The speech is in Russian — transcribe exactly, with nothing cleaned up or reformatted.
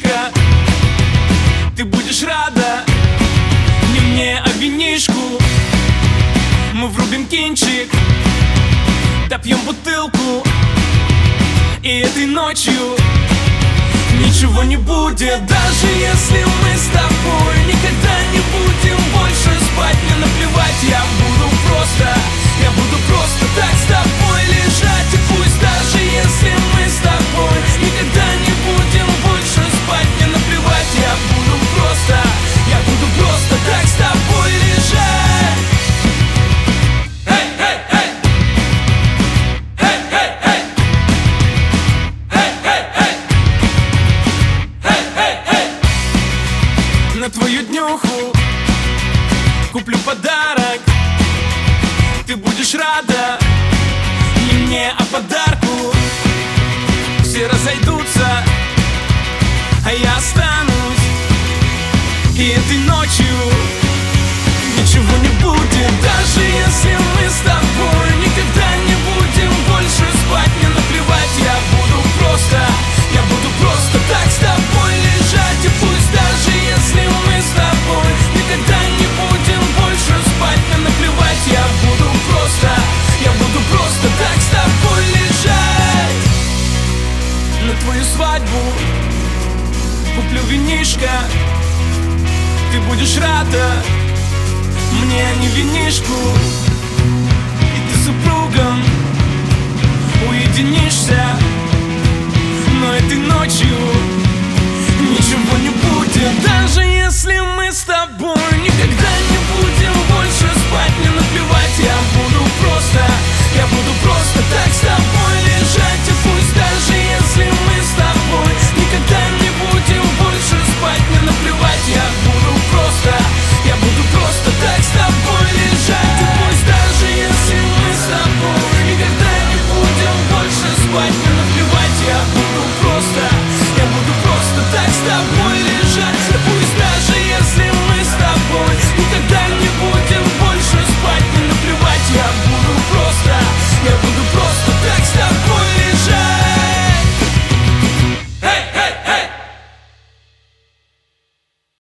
винишко. Ты будешь рада не мне, а винишку. Мы врубим кинчик, допьем бутылку, и этой ночью ничего не будет. Даже если мы с тобой никогда не будем больше спать, мне наплевать, я буду просто, я буду просто так с тобой лежать. И пусть даже если мы с тобой никогда не будем больше спать, мне наплевать, я буду просто, я буду просто так с тобой лежать. Эй, эй, эй! Эй, эй, эй! Эй, эй, эй! Эй, эй, эй! На твою днюху куплю подарок. Ты будешь рада не мне, а подарку. Все разойдутся, а я останусь, и этой ночью ничего не будет. Даже если мы с тобой никогда не будем больше спать, мне наплевать, я буду просто, я буду просто так с тобой лежать. И пусть даже если мы с тобой никогда не будем больше спать, мне наплевать, я буду просто, я буду просто так с тобой лежать. На твою свадьбу куплю винишко. Ты будешь рада мне, а не винишку. И ты с супругом уединишься, но этой ночью